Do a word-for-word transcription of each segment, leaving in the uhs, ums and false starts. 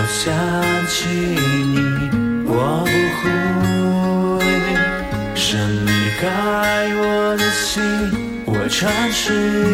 想起你，我不会生离开我的心，我尝试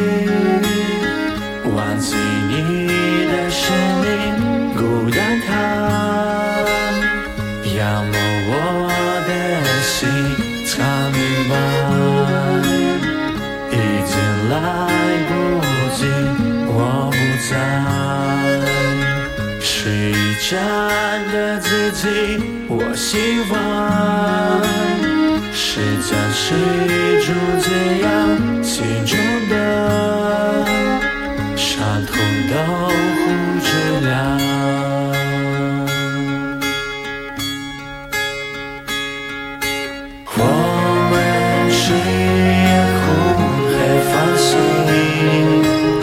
忘记你的身影，孤单它淹没我的心，才明白已经来不及，我不再是一站的自己，我希望时间是逐渐让心中的伤痛都不治疗。我们是夜空黑繁星，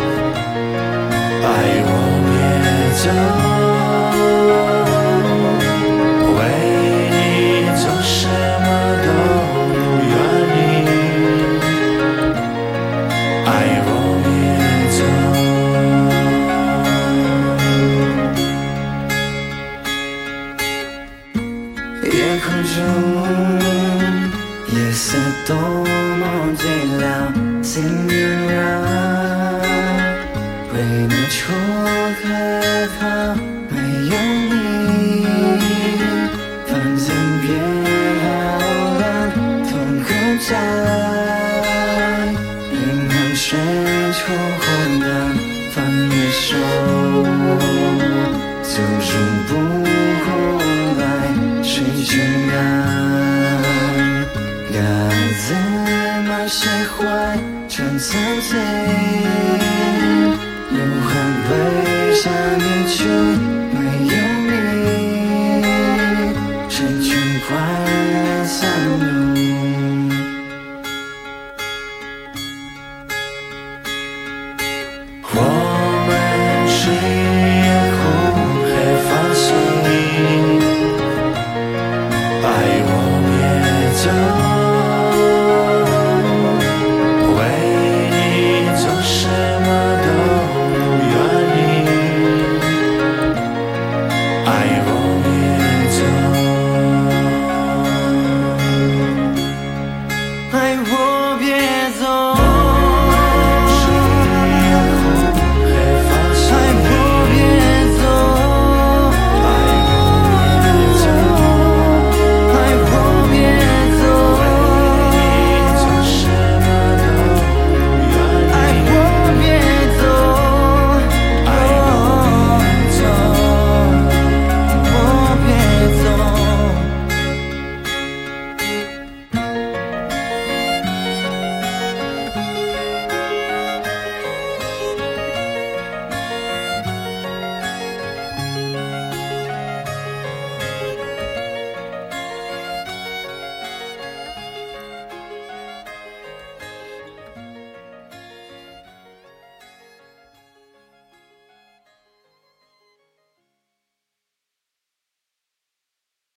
爱我别走， 夜空中，夜色多么寂寥，心仍然为你错开它，没有你，房间变好蓝，瞳孔在银行深处混乱，翻越手，走入不过来，谁全然该怎么释怀，这曾经如何悲伤一句，没有你，谁全快乐散落。 我们是夜空黑繁星，爱我别走，为你做什么都不愿意，爱我